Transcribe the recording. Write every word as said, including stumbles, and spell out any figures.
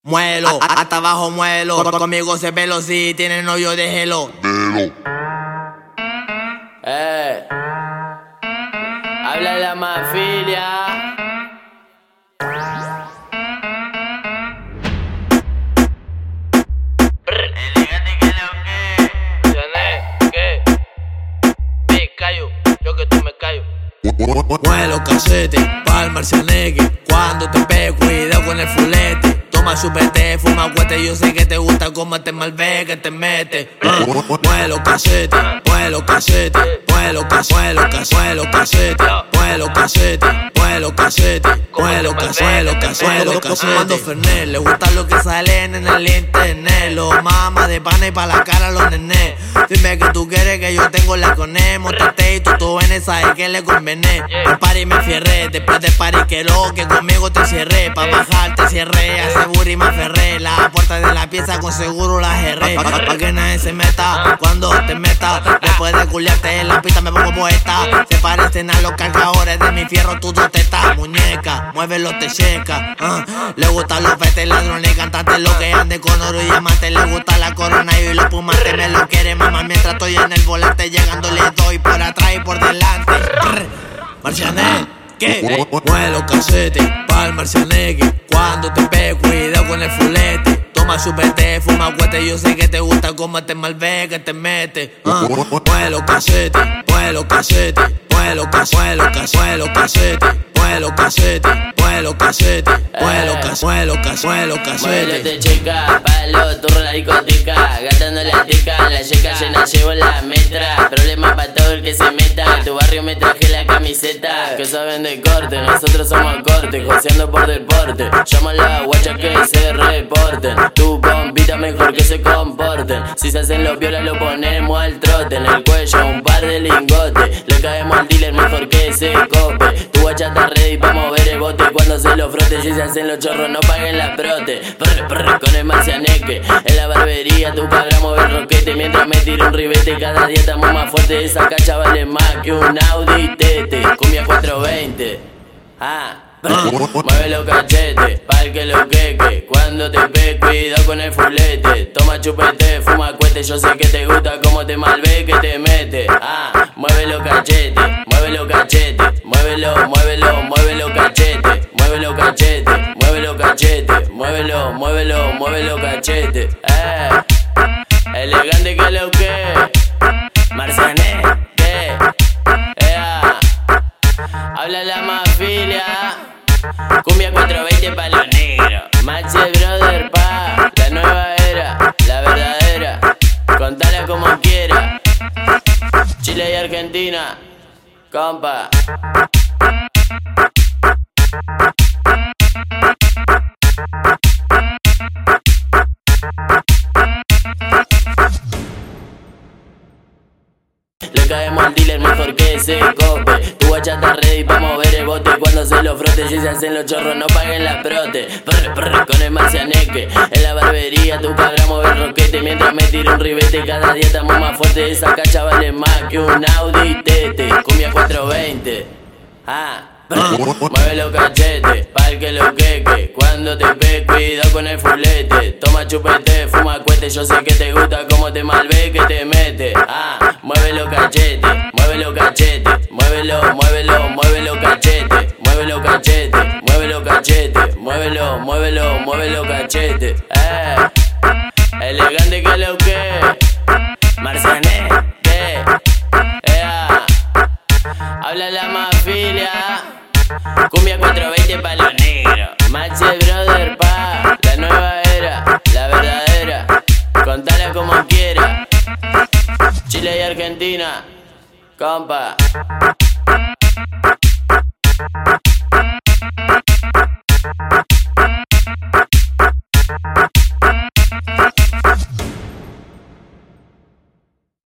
Muelo, hasta abajo muelo. Conmigo se velo si tiene novio, déjelo. Eh, habla la mafilia. Elegante que lo que. ¿Qué? ¿Qué? Me callo, yo que tú me callo. Muelo casete, pa'l marcianeque. Cuando te pego, cuidado con el fulete. Toma chupete, fuma cuete, yo sé que te gusta como te malve, que te mete. Uh, muelo casete, muelo casete, muelo casete, muelo casete, muelo casete, muelo casete, muelo casete, muelo casete. Cuando Fernet, le gusta lo que salen en el internet. Los mamas de pana y pa' la cara los nenes. Dime que tú quieres que yo tengo la coné. Montate y tú tú en esa es que le convené. El party me fierré, después del party que lo que conmigo te cierré. Pa' bajar te cierré, hace y me aferré. La puerta de la pieza con seguro la cerré. Pa', pa que nadie se meta cuando te meta. Después de culiarte en la pista me pongo poeta. Se parecen a los cargadores de mi fierro, tú no te estás. Muñeca, muévelo, te checa. uh. Le gustan los fetes, ladrones y cantantes. Lo que ande con oro y diamante. Le gusta la corona y los pumantes. Me lo quiere mamá mientras estoy en el volante. Llegando le doy por atrás y por delante. Marciané, ¿qué? Muelo casete, pa'l marcianeque. Cuando te pego, cuidado con el fulete. Toma chupete, fuma cuete, yo sé que te gusta como te malve, que te mete. Uh, muelo casete, muelo casete, muelo casete, muelo casete, muelo casete, muelo casete, muelo casete, muelo casete, muelo casete. Muévete chica, palo, turro la discoteca. Gastando la tica, la checa llena llevo la metra. Problema para todo el que se meta. En tu barrio me traje la camiseta. Que saben de corte, nosotros somos corte. Joseando por deporte. Llama a la guacha que se reporten. Tu bombita mejor que se comporten. Si se hacen los violas lo ponemos al trote. En el cuello un par de lingotes. Le caemos al dealer mejor que se cope. Tu guacha está ready pa' mover el bote. Cuando se lo frote, si se hacen los chorros no paguen la prote. Prr, prr, con el marcianeque. En la barbería tu cabra mueve el roquete. Mientras me tiro un ribete, cada día estamos más fuertes. Esa cacha vale más que un Audi Tete. Cumbia cuatrocientos veinte. Ah. Mueve los cachetes, pa'l que lo queque. Cuando te pe, cuidado con el fulete. Toma chupete, fuma cuete. Yo sé que te gusta como te malve, que te mete. Ah, mueve los cachetes, mueve los cachetes. Muévelo, muévelo, mueve los cachetes. Mueve los cachetes, mueve los cachetes. Muévelo, muévelo, mueve los cachetes. Eh, elegante que lo que. Marciané, que. Ea, habla la mafilia. Cumbia cuatrocientos veinte pa' los negros. Maxi Brother pa' la nueva era, la verdadera. Contala como quiera. Chile y Argentina, compa. Le caemos al dealer mejor que se cope. Tu guacha está ready pa' mover el bote. Cuando se lo frote, si se hacen los chorros no paguen la prote. Prr, prr, con el marcianeque. En la barbería tu cabra mueve el roquete. Mientras me tiro un ribete, cada día estamos más fuertes. Esa cacha vale más que un Audi Tete. Cumbia cuatrocientos veinte. Ah. Mueve los cachetes, pa'l que lo queque. Cuando te pe, cuidado con el fulete. Toma chupete, fuma cuete. Yo sé que te gusta como te malve, que te mete. Ah, mueve los cachetes, mueve los cachetes. Muévelo, muévelo, mueve los cachetes. Mueve los cachetes, mueve los cachetes. Muévelo, muévelo, mueve los cachetes. Eh, elegante que lo que. Marciané, que. Ea, habla la mafilia. Cumbia cuatrocientos veinte pa' los negros. Maxi Brother pa' la nueva era, la verdadera. Contala como quiera. Chile y Argentina, compa.